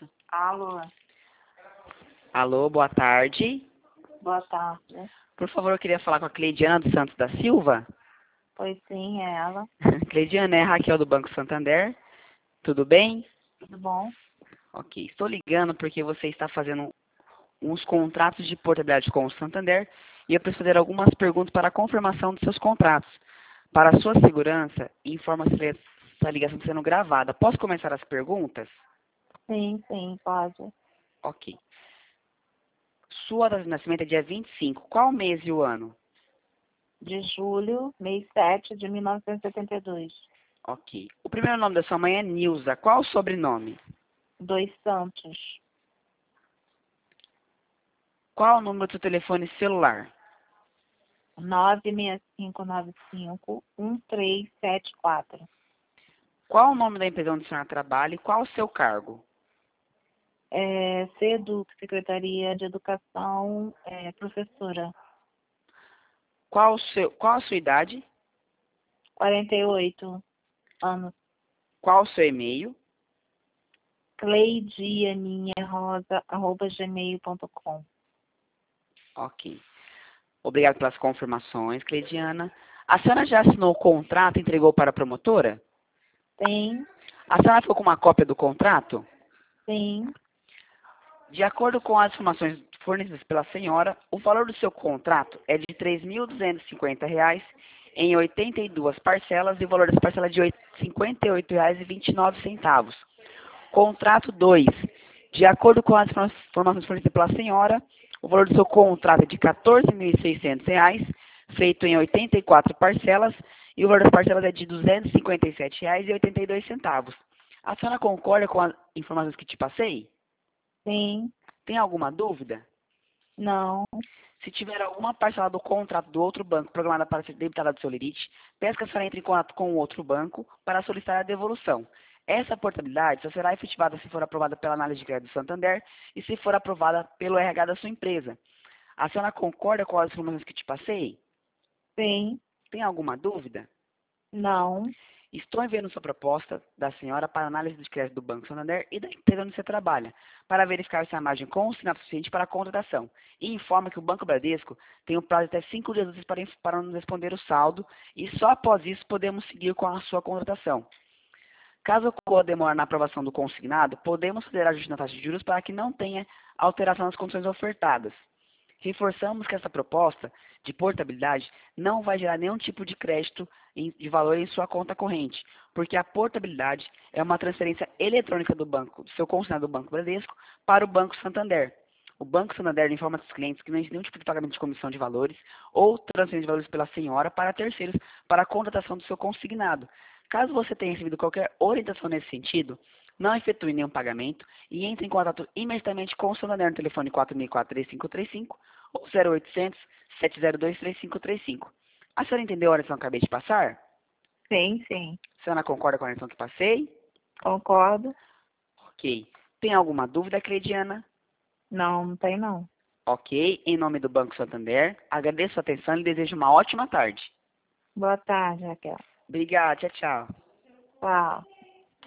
Alô, Alô, boa tarde. boa tarde. Por favor, eu queria falar com a Cleidiana dos Santos da Silva. Pois sim, é ela. Cleidiana, é Raquel do Banco Santander. Tudo bem? Tudo bom? Ok. Estou ligando porque você está fazendo uns contratos de portabilidade com o Santander e eu preciso fazer algumas perguntas para a confirmação dos seus contratos. Para a sua segurança, informa se essa ligação está sendo gravada. Posso começar as perguntas? Sim, pode. Ok. Sua data de nascimento é dia 25. Qual mês e o ano? De julho, mês 7 de 1972. Ok. O primeiro nome da sua mãe é Nilza. Qual o sobrenome? Dois Santos. Qual o número do seu telefone celular? 965951374. Qual o nome da empresa onde a senhora trabalha e qual o seu cargo? SEDUC, Secretaria de Educação, professora. Qual a sua idade? 48 anos. Qual o seu e-mail? cleidianinharosa@gmail.com. Ok. Obrigado pelas confirmações, Cleidiana. A senhora já assinou o contrato e entregou para a promotora? Sim, A senhora ficou com uma cópia do contrato? sim. De acordo com as informações fornecidas pela senhora, o valor do seu contrato é de R$ 3.250 em 82 parcelas e o valor das parcelas é de R$ 58,29. Contrato 2. De acordo com as informações fornecidas pela senhora, o valor do seu contrato é de R$ 14.600, feito em 84 parcelas, e o valor das parcelas é de R$ 257,82. A senhora concorda com as informações que te passei? Sim, Tem alguma dúvida? não, Se tiver alguma parcela do contrato do outro banco programada para ser debitada do seu limite, peça que a senhora entre em contato com o outro banco para solicitar a devolução. Essa portabilidade só será efetivada se for aprovada pela análise de crédito do Santander e se for aprovada pelo RH da sua empresa. A senhora concorda com as informações que te passei? sim, Tem alguma dúvida? não, Estou enviando sua proposta da senhora para análise de crédito do Banco Santander e da empresa onde você trabalha, para verificar se a margem consignada é suficiente para a contratação. E informa que o Banco Bradesco tem um prazo de até 5 dias úteis para nos responder o saldo e só após isso podemos seguir com a sua contratação. Caso ocorra demora na aprovação do consignado, podemos fazer ajuste na taxa de juros para que não tenha alteração nas condições ofertadas. Reforçamos que essa proposta de portabilidade não vai gerar nenhum tipo de crédito de valor em sua conta corrente, porque a portabilidade é uma transferência eletrônica do seu consignado do Banco Bradesco para o Banco Santander. O Banco Santander informa aos clientes que não existe nenhum tipo de pagamento de comissão de valores ou transferência de valores pela senhora para terceiros para a contratação do seu consignado. Caso você tenha recebido qualquer orientação nesse sentido, não efetue nenhum pagamento e entre em contato imediatamente com o Santander no telefone 4.004-3535 ou 0800 702 3535. A senhora entendeu a oração que eu acabei de passar? sim, A senhora concorda com a oração que passei? concordo. Ok. Tem alguma dúvida, Cleidiana? Não tem não. Ok. Em nome do Banco Santander, agradeço a atenção e desejo uma ótima tarde. Boa tarde, Raquel. Obrigado. Tchau, tchau. Tchau.